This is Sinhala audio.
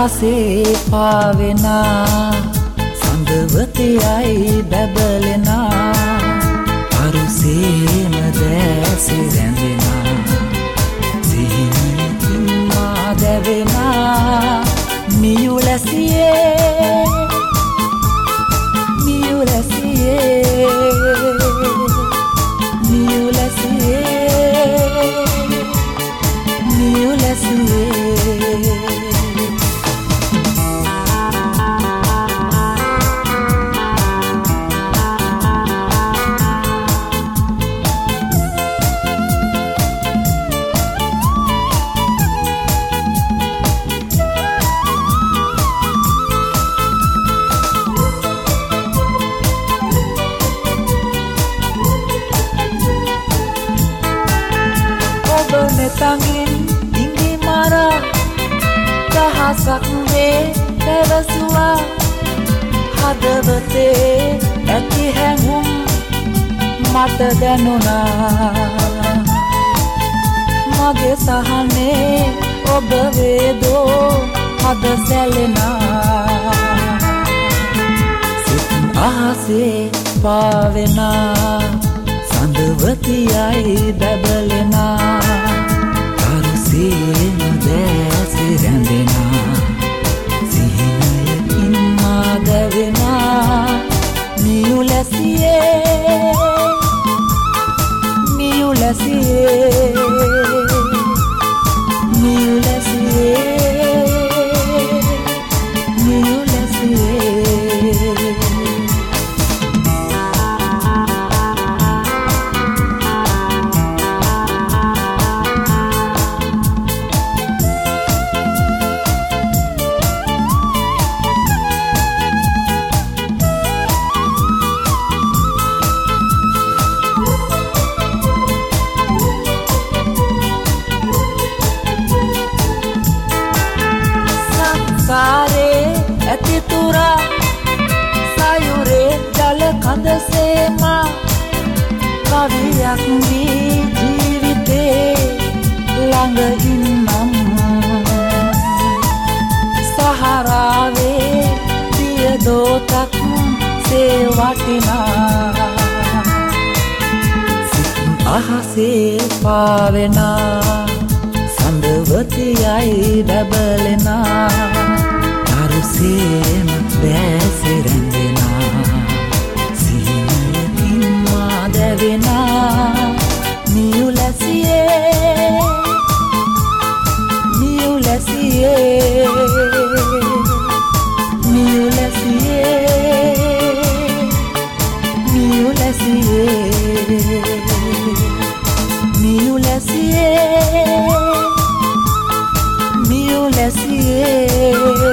අහසේ පාවෙනා සඳවතයයි බැබලෙනා අරුසේම දැසි රැඳෙනා සිහිනකින් මා දැවෙනා මියුලැසියේ මියුලැසියේ මියුලැසියේ මියුලැසියේ තඟින් ඉඟි මරා දහසක් වේ පැවසුවා හදවතේ ඇති හැඟුම් මට දැනුණා මගේ සහනේ ඔබ වේදෝ හද සැලෙනා සිත් අහසේ පාවෙනා සඳවතියයි බැබලෙනා අරුසේම දැසි රැඳෙනා සිහිනයකින් මා දැවෙනා මියුලැසියේ මියුලැසියේ මියුලැසියේ මියුලැසියේ සංසාරේ ඇති තුරා සයුරේ ජල කඳ සේමා කවියක් වී ජීවිතේ ළඟ ඉන්නම් සහරාවේ පියදෝතක් සේ වටිනා සිත් අහසේ පාවෙනා සඳවතියයි බැබලෙනා අරුසේම දැසි රැඳෙනා සිහිනයකින් මා දැවෙනා මියුලැසියේ මියුලැසියේ මියුලැසියේ මියුලැසියේ මියුලැසියේ මියුලැසියේ